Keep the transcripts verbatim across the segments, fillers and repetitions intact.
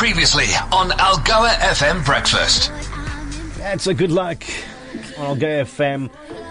Previously on Algoa F M Breakfast. That's a good luck on Algoa F M.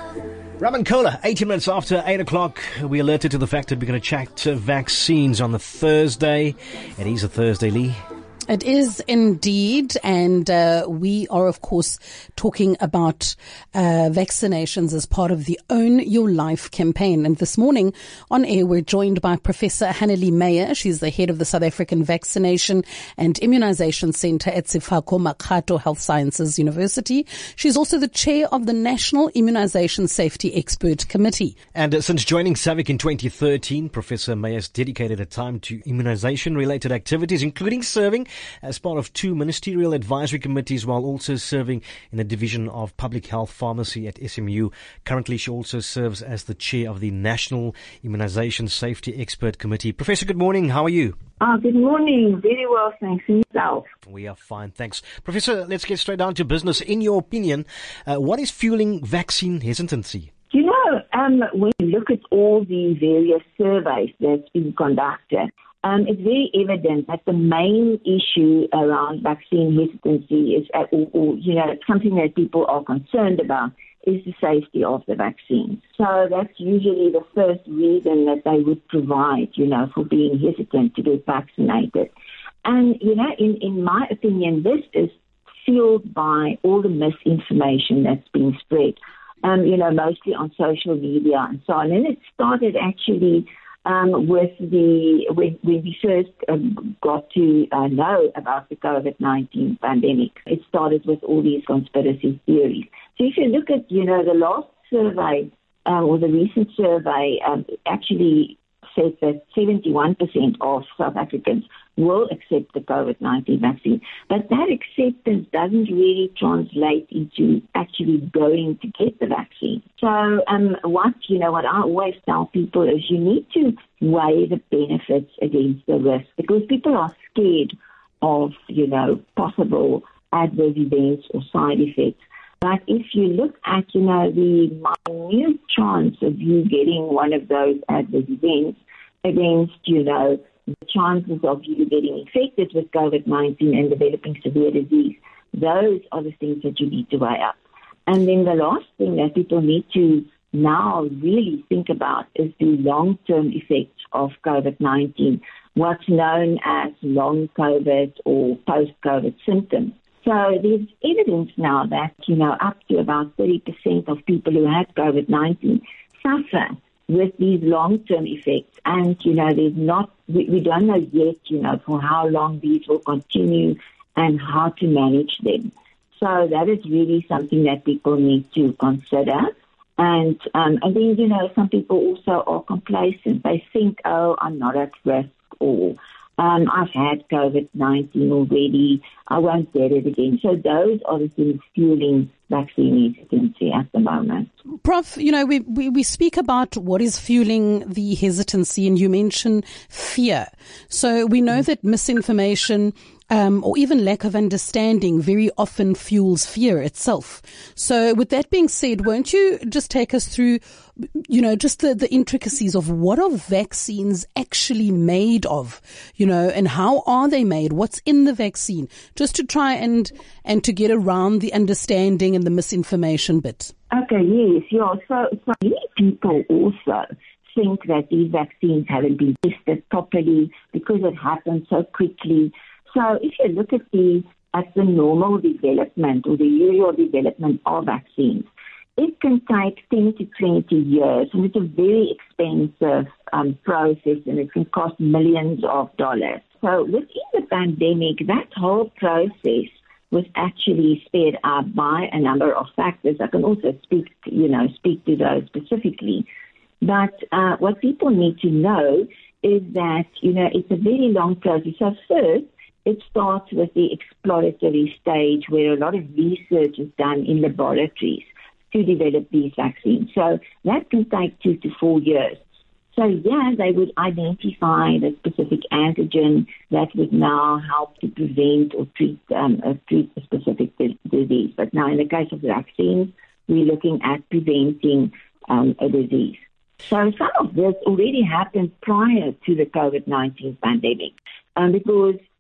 Rum Cola, eighteen minutes after eight o'clock. We alerted to the fact that we're going to chat uh, vaccines on the Thursday. It is a Thursday, Lee. It is indeed, and uh, we are, of course, talking about uh, vaccinations as part of the Own Your Life campaign. And this morning on air, we're joined by Professor Hannelie Meyer. She's the head of the South African Vaccination and Immunization Centre at Sefako Makgato Health Sciences University. She's also the chair of the National Immunization Safety Expert Committee. And uh, since joining SAVIC in twenty thirteen, Professor Meyer has dedicated her time to immunization-related activities, including serving as part of two ministerial advisory committees while also serving in the Division of Public Health Pharmacy at S M U. Currently, she also serves as the chair of the National Immunization Safety Expert Committee. Professor, good morning. How are you? Oh, good morning. Very well, thanks. And yourself? We are fine, thanks. Professor, let's get straight down to business. In your opinion, uh, what is fueling vaccine hesitancy? You know, um, when you look at all the various surveys that's been conducted, Um, it's very evident that the main issue around vaccine hesitancy is, uh, or, or, you know, something that people are concerned about is the safety of the vaccine. So that's usually the first reason that they would provide, you know, for being hesitant to get vaccinated. And, you know, in, in my opinion, this is fueled by all the misinformation that's being spread, um, you know, mostly on social media and so on. And it started actually Um, with the when, when we first um, got to uh, know about the COVID nineteen pandemic. It started with all these conspiracy theories. So if you look at, you know, the last survey uh, or the recent survey um, actually said that seventy-one percent of South Africans will accept the COVID nineteen vaccine. But that acceptance doesn't really translate into actually going to get the vaccine. So um, what, you know, what I always tell people is you need to weigh the benefits against the risk, because people are scared of, you know, possible adverse events or side effects. But if you look at, you know, the minute chance of you getting one of those adverse events against, you know, the chances of you getting infected with COVID nineteen and developing severe disease, those are the things that you need to weigh up. And then the last thing that people need to now really think about is the long-term effects of COVID nineteen, what's known as long COVID or post-COVID symptoms. So there's evidence now that, you know, up to about thirty percent of people who had COVID nineteen suffer with these long-term effects. And, you know, there's not, we, we don't know yet, you know, for how long these will continue and how to manage them. So that is really something that people need to consider. And, um, and then, you know, some people also are complacent. They think, oh, I'm not at risk, or Um, I've had COVID nineteen already, I won't get it again. So those are the things fueling vaccine hesitancy at the moment. Prof, you know, we, we, we speak about what is fueling the hesitancy, and you mention fear. So we know that misinformation Um, or even lack of understanding very often fuels fear itself. So with that being said, won't you just take us through, you know, just the, the intricacies of what are vaccines actually made of, you know, and how are they made? What's in the vaccine? Just to try and, and to get around the understanding and the misinformation bit. Okay, yes, yeah. So, so many people also think that these vaccines haven't been tested properly because it happened so quickly. So if you look at the at the normal development or the usual development of vaccines, it can take ten to twenty years, and it's a very expensive um, process, and it can cost millions of dollars. So within the pandemic, that whole process was actually sped up by a number of factors. I can also speak, you know, speak to those specifically. But uh, what people need to know is that, you know, it's a very long process. So first, it starts with the exploratory stage where a lot of research is done in laboratories to develop these vaccines. So that can take two to four years. So, yeah, they would identify the specific antigen that would now help to prevent or treat, um, uh, treat a specific di- disease. But now in the case of vaccines, we're looking at preventing um, a disease. So some of this already happened prior to the COVID nineteen pandemic um, because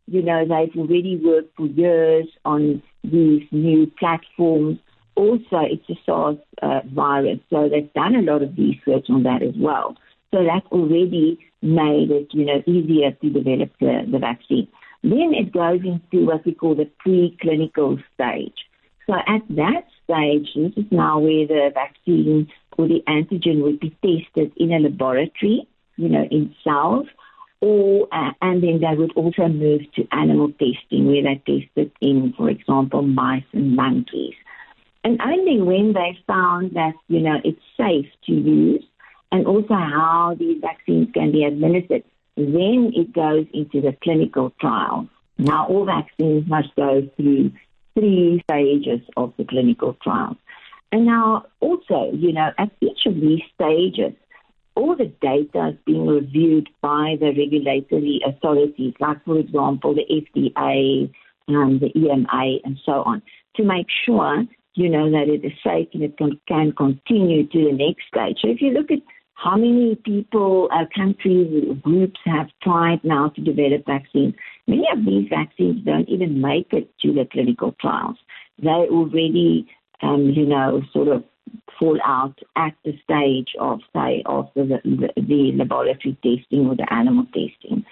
you know, they've already worked for years on these new platforms. Also, it's a SARS uh, virus, so they've done a lot of research on that as well. So that's already made it, you know, easier to develop the, the vaccine. Then it goes into what we call the preclinical stage. So at that stage, this is now where the vaccine or the antigen would be tested in a laboratory, you know, in cells, or uh, and then they would also move to animal testing, where they tested in, for example, mice and monkeys. And only when they found that, you know, it's safe to use, and also how these vaccines can be administered, then it goes into the clinical trial. Now, all vaccines must go through three stages of the clinical trial. And now, also, you know, at each of these stages, all the data is being reviewed by the regulatory authorities, like, for example, the F D A, um, the E M A, and so on, to make sure, you know, that it is safe and it can, can continue to the next stage. So if you look at how many people, uh, countries, groups have tried now to develop vaccines, many of these vaccines don't even make it to the clinical trials. They already, um, you know, sort of fall out at the stage of, say, of the, the, the laboratory testing or the animal testing.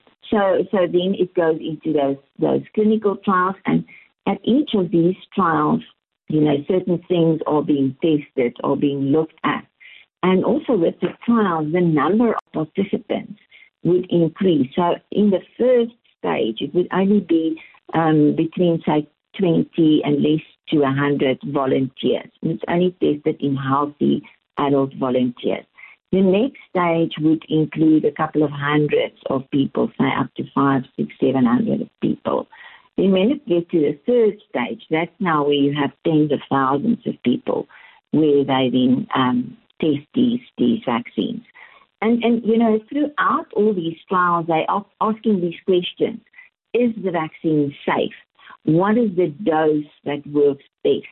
So, so then it goes into those those clinical trials, and at each of these trials, you know, certain things are being tested or being looked at. And also with the trials, the number of participants would increase. So in the first stage, it would only be um, between, say, twenty and less to one hundred volunteers. And it's only tested in healthy adult volunteers. The next stage would include a couple of hundreds of people, say up to five, six, seven hundred people. Then when it gets to the third stage, that's now where you have tens of thousands of people, where they then um, test these, these vaccines. And, and, you know, throughout all these trials, they are asking these questions. Is the vaccine safe? What is the dose that works best?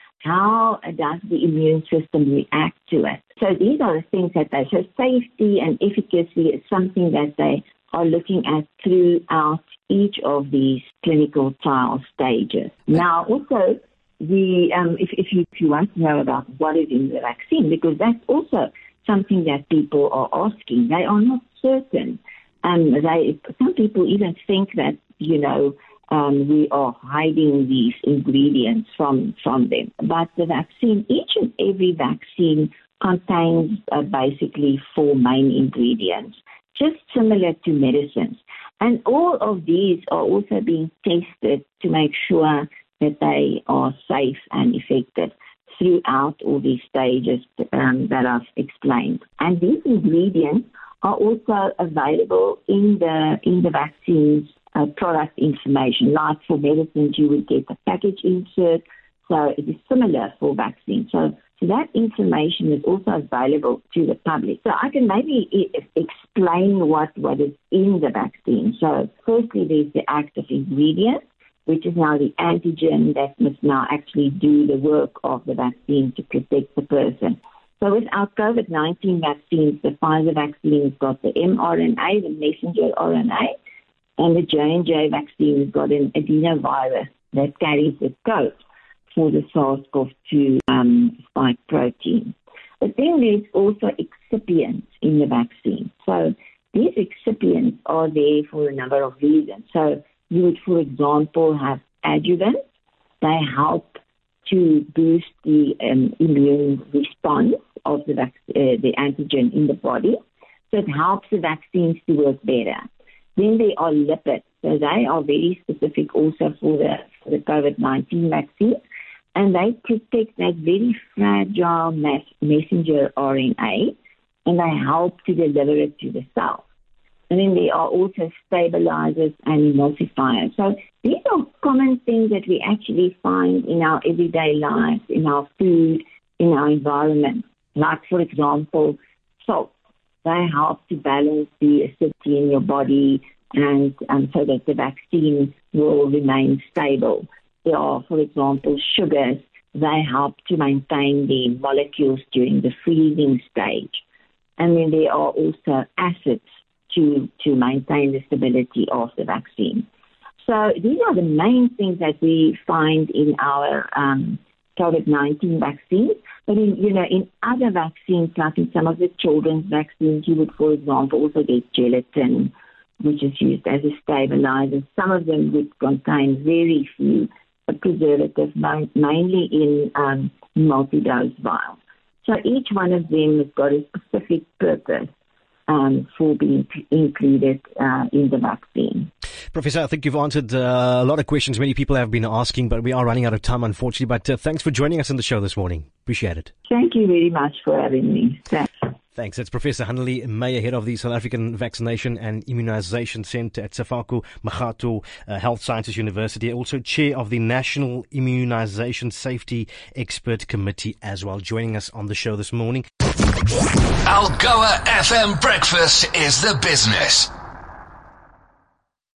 How does the immune system react to it? So these are the things that they, so safety and efficacy is something that they are looking at throughout each of these clinical trial stages. Now, also, the um, if, if, you, if you want to know about what is in the vaccine, because that's also something that people are asking. They are not certain. Um, they, some people even think that, you know, um, we are hiding these ingredients from, from them. But the vaccine, each and every vaccine contains uh, basically four main ingredients, just similar to medicines. And all of these are also being tested to make sure that they are safe and effective throughout all these stages um, that I've explained. And these ingredients are also available in the in the vaccine's uh, product information. Like for medicines, you would get a package insert, so it is similar for vaccines. So, so that information is also available to the public. So I can maybe e- explain what, what is in the vaccine. So firstly, there's the active ingredient, which is now the antigen that must now actually do the work of the vaccine to protect the person. So with our COVID nineteen vaccines, the Pfizer vaccine has got the mRNA, the messenger R N A, and the J and J vaccine has got an adenovirus that carries the code for the SARS-C o V two um, spike protein. But then there's also excipients in the vaccine. So these excipients are there for a number of reasons. So you would, for example, have adjuvants. They help to boost the um, immune response of the, vac- uh, the antigen in the body. So it helps the vaccines to work better. Then there are lipids. So they are very specific also for the, for the COVID nineteen vaccine. And they protect that very fragile mass messenger R N A, and they help to deliver it to the cell. And then there are also stabilizers and emulsifiers. So these are common things that we actually find in our everyday lives, in our food, in our environment. Like, for example, salt. They help to balance the acidity in your body, and um, so that the vaccine will remain stable. There are, for example, sugars. They help to maintain the molecules during the freezing stage. And then there are also acids to, to maintain the stability of the vaccine. So these are the main things that we find in our um, COVID nineteen vaccines. But in, you know, in other vaccines, like in some of the children's vaccines, you would, for example, also get gelatin, which is used as a stabilizer. Some of them would contain very few preservatives, mainly in um, multi-dose vials. So each one of them has got a specific purpose um, for being included uh, in the vaccine. Professor, I think you've answered uh, a lot of questions many people have been asking, but we are running out of time, unfortunately. But uh, thanks for joining us on the show this morning. Appreciate it. Thank you very much for having me. Thanks. Thanks. That's Professor Haneli Meyer, head of the South African Vaccination and Immunization Center at Sefako Makgatho uh, Health Sciences University, also chair of the National Immunization Safety Expert Committee as well, joining us on the show this morning. Algoa F M Breakfast is the business.